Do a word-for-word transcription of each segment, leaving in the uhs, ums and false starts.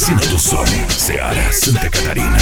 Oficina do Som, Ceará, Santa Catarina.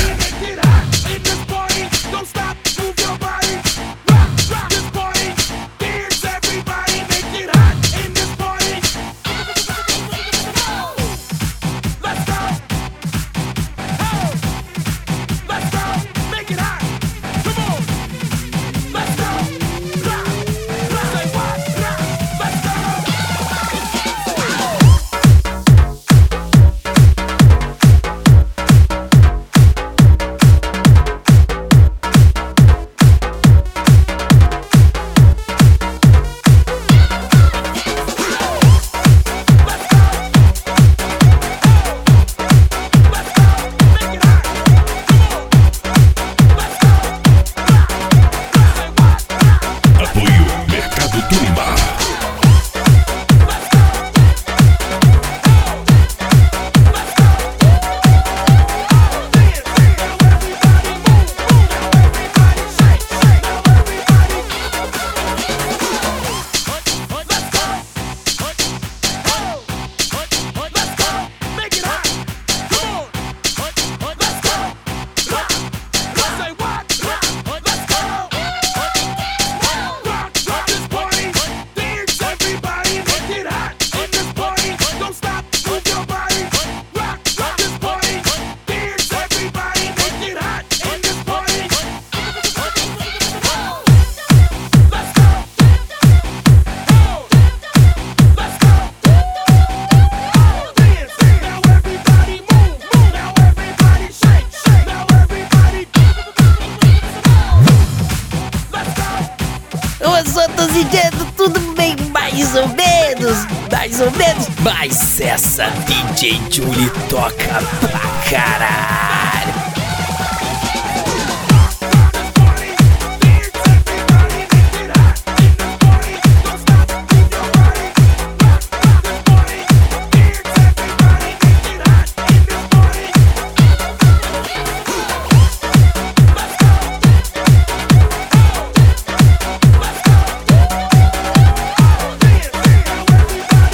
Os outros D Js, tudo bem, mais ou menos, mais ou menos. Mas essa D J Julie toca pra caralho.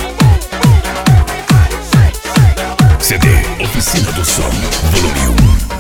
C D Oficina do Som, volume um.